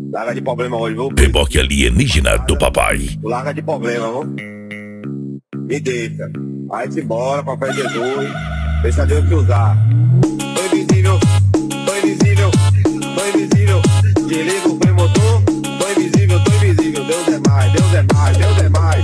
Larga de problema hoje, viu? Reboque alienígena do papai. Larga de problema, viu? Me deixa. Vai-se embora, papai Jesus. Deixa Deus te usar. Tô invisível, tô invisível, tô invisível. Desliga o freio motor. Tô invisível, tô invisível. Deus é mais, Deus é mais, Deus é mais.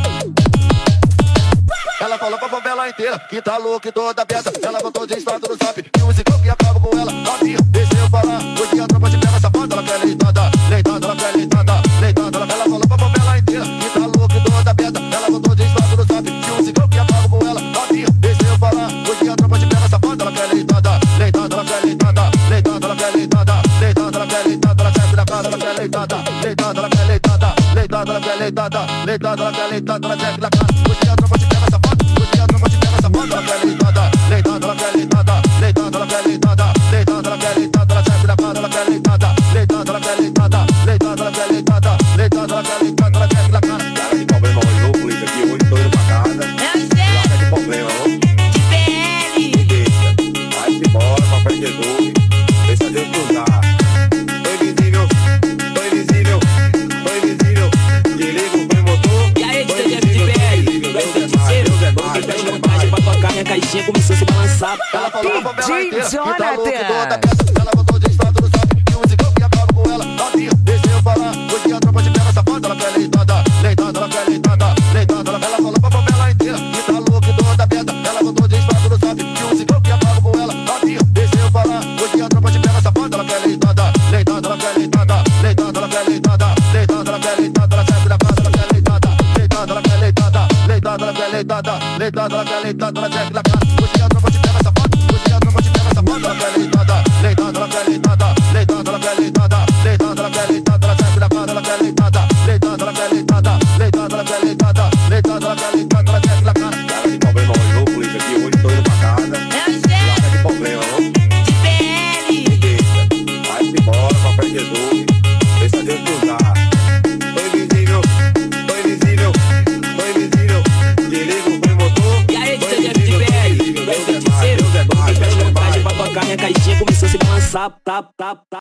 Ela falou pra favela inteira que tá louca e toda aberta. Ela botou de estado no zap e um ciclo que acaba com ela. Novinha, deixa eu falar. Hoje a tropa de pega safada. Ela quer leitada, leitada, ela quer leitada, leitada. Ela falou pra favela inteira que tá louca e toda aberta. Ela botou de estado no zap e um ciclo que acaba com ela. Novinha, deixa eu falar. Hoje a tropa de pega safada. Ela quer leitada, leitada, ela quer leitada, leitada, ela quer leitada, leitada, ela quer leitada. Ela serve na cara, ela quer leitada, leitada, ela quer leitada, leitada, ela quer leitada, leitada, ela quer leitada. Ela serve na cara. Hoje a tropa de pega safada. Ela quer leitada, leitada, ela quer leitada, leitada, ela quer leitada, leitada, ela quer leitada, ela serve na cara, ela quer leitada, leitada, ela quer leitada, leitada, ela quer leitada, leitada, ela quer leitada, ela serve na cara. Larga de problema hoje, viu, polícia? Aqui hoje tô indo pra casa. Larga de problema, viu? Me deixa. Vai-se embora, papai Jesus. Deixa Deus te usar. Tô invisível, tô invisível, tô invisível. Desliga o freio motor. E aí, DJ FTBL, vai ser terceiro. Pra tocar minha caixinha começou a se balançar. Ela falou pra favela inteira que tá louca e toda Jonathan. aberta. Ela botou de estado no zap e um ciclo que acaba com ela. Novinha, deixa eu falar. Hoje a tropa de pega safada. Ela quer leitada, leitada, ela quer leitada, leitada. Ela falou pra favela inteira que tá louca e toda aberta. Ela botou de estado no zap e um ciclo que acaba com ela. Novinha, deixa eu falar. Hoje a tropa de pega safada. Ela quer leitada, leitada, ela quer leitada, leitada, ela quer leitada, leitada, ela quer leitada. Ela serve na cara, ela quer leitada, leitada, ela quer leitada, leitada, ela quer leitada, leitada, ela quer leitada. Ela serve na cara. Hoje a tropa de pega safada. Hoje a tropa de pega safada. Ela quer leitada, leitada, ela quer leitada, leitada, ela quer leitada, leitada, ela quer leitada. Ela serve na cara, ela quer leitada, leitada, ela quer leitada, leitada, ela quer leitada, leitada, ela quer leitada. Ela serve na cara. Larga de problema hoje, viu, polícia? Aqui hoje tô indo pra casa. Larga de problema, viu? Me deixa. Vai-se embora, papai Jesus. Deixa Deus te usar. Tô invisível, tô invisível, tô invisível. Desliga o freio motor. E aí, DJ FTBL, vai ser terceiro. Pra tocar minha caixinha começou a se balançar.